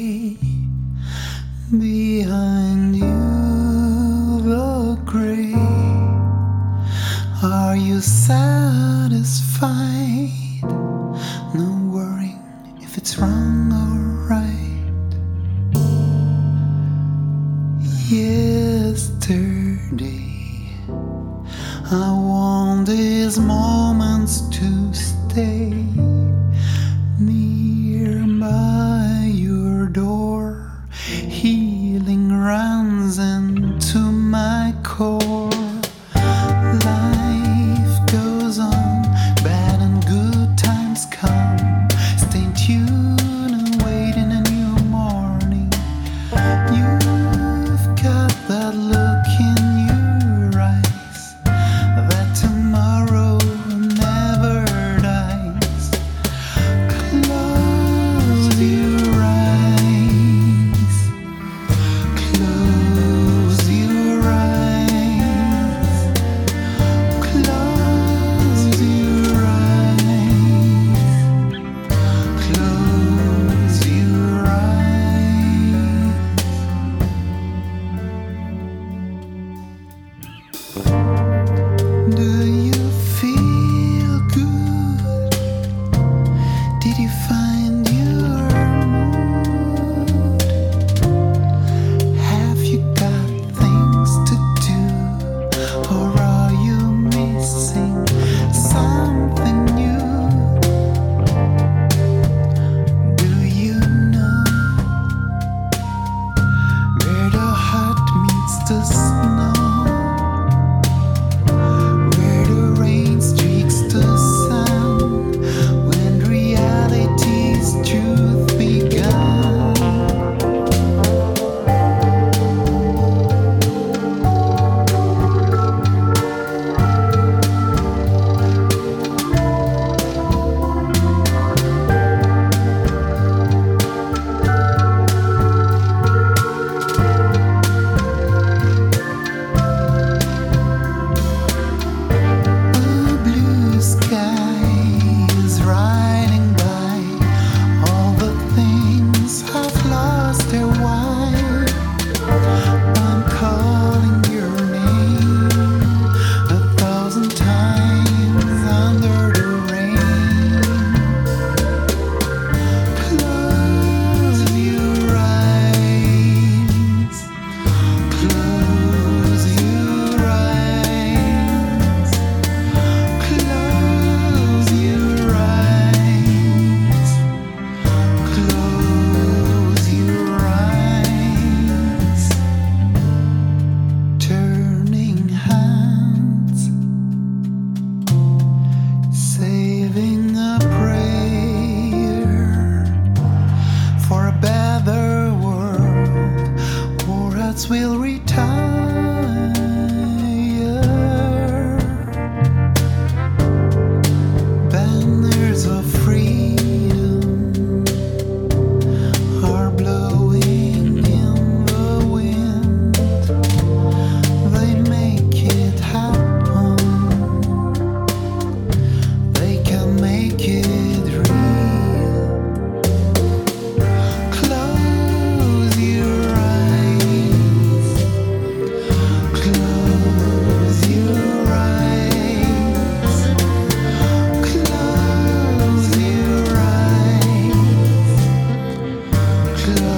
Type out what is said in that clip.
day. Behind you, the gray. Are you satisfied? No worrying if it's wrong or right. Yesterday, I want these moments to stay near by your door. Healing runs into my core. Life goes on, bad and good times come. Stay tuned and wait in a new morning. You've got that look in your eyes, that tomorrow never dies. Close your eyes, close your eyes, close your eyes, close your eyes. Do you feel good? Did you find your mood? Have you got things to do? Or are you missing something new? Do you know where the heart meets the snow? Where the rain streaks the sun, when reality's truth begun. A blue sky is riding by. All the things have lost their why. I'm calling your name 1,000 times under the rain. Close your eyes, close your eyes, close your eyes, close your eyes. Turning hands, saving a prayer for a better world. Words will retire. Banners of freedom are blowing in the wind. They make it happen. They can make it real. Close your eyes, close your eyes, close your eyes, close